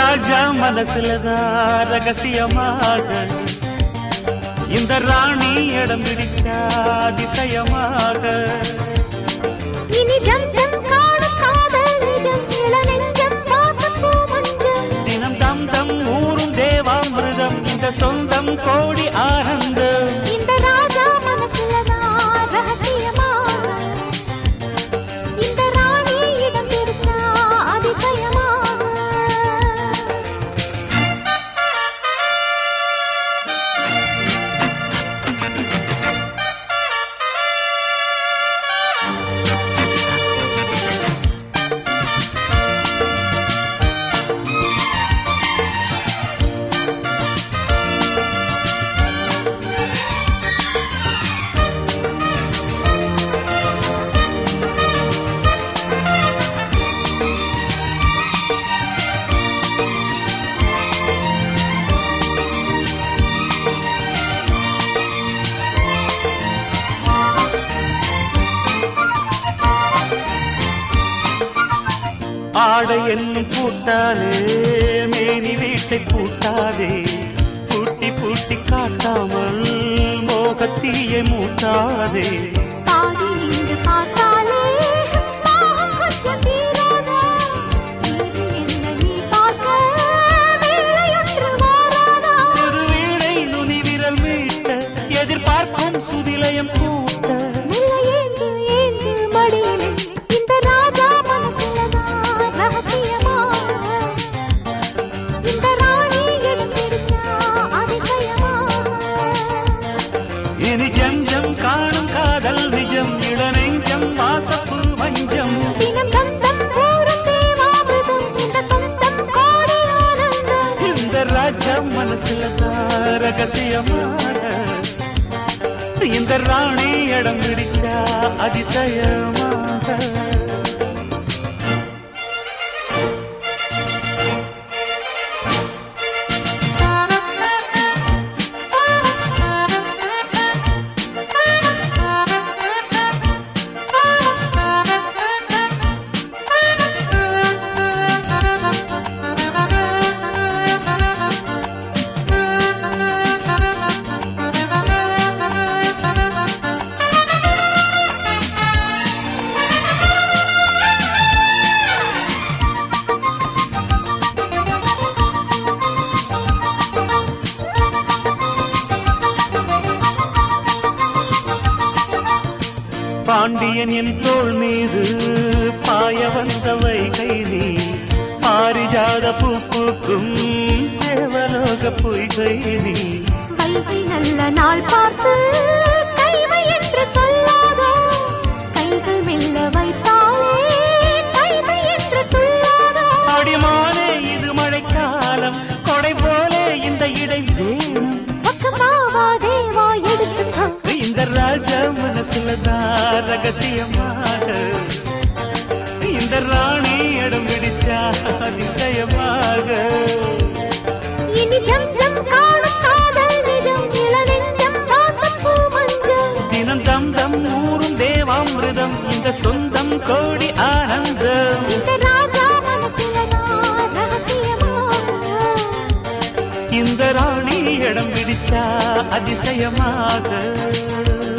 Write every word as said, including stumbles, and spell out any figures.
ராஜா மனசுலதான் ரகசியமாக இந்த ராணி இடம் பிடிச்சா அதிசயமாக இனி ஜம் ஜம் காணும் காதல் நிஜம் இளநெஞ்சம் வாசப்பூ மஞ்சள் தினம் தம் தம் ஊரும் தேவாமிர்தம் இந்த சொந்தம் கோடி ஆனந்தம் இந்த ராஜா மனசுலதான் ரகசியமாக இந்த ராணி இடம் பிடிச்சா அதிசயமாக ஆடை என்னும் பூட்டாலே மேனி வீட்டை பூட்டாதே பூட்டி பூட்டி காட்டாமல் மோகத்தீயை மூட்டாதே பாதி நின்று பார்த்தாலே தாகம் கொஞ்சம் தீராதா இது என்ன நீ பார்க்க வேலையொன்று மாறாதா ஒரு வீணை நுனி விரல் மீட்ட எதிர்பார்க்கும் சுதிலயம் கூட்ட மெல்ல ஏந்து ஏந்து மடியிலே இந்த ராஜா மனசுலதான் ரகசியமாக இந்த ராணி இடம் பிடிச்சா அதிசயமாக இனி ஜம் ஜம் காணும் காதல் நிஜம் இளநெஞ்சம் வாசப்பு மஞ்சம் தினம் தம் தம் ஊரும் தேவாமிர்தம் இந்த சொந்தம் கோடி ஆனந்தம் இந்த ராஜா மனசுலதான் ரகசியமாக இந்த ராணி இடம் பிடிச்சா அதிசயமாக பாண்டியன் என் தோள் மீது பாய வந்த வைகை நீ பாரிஜாத பூ பூக்கும் தேவலோக பொய்கை நீ வைகை நல்ல நாள் பார்த்து கைவை என்று சொல்லாதோ கைகள் மெல்ல வைத்தாலே கைவை என்று துள்ளாதோ அடிமானே இது மழைக்காலம் கொடை போலே இந்த இடை வேணும் பக்கமாவா தேவா எடுத்துக்கோ இந்த ராஜா மனசுலதான் ரகசியமாக இந்த ராணி இடம் பிடிச்சா அதிசயமாக இனி ஜம் ஜம் காணும் காதல் நிஜம் இளநெஞ்சம் வாசப்பூ மஞ்சள் தினம் தம் தம் ஊரும் தேவாமிர்தம் இந்த சொந்தம் கோடி ஆனந்தம் இந்த ராஜா மனசுலதான் ரகசியமாக இந்த ராணி இடம் பிடிச்சா அதிசயமாக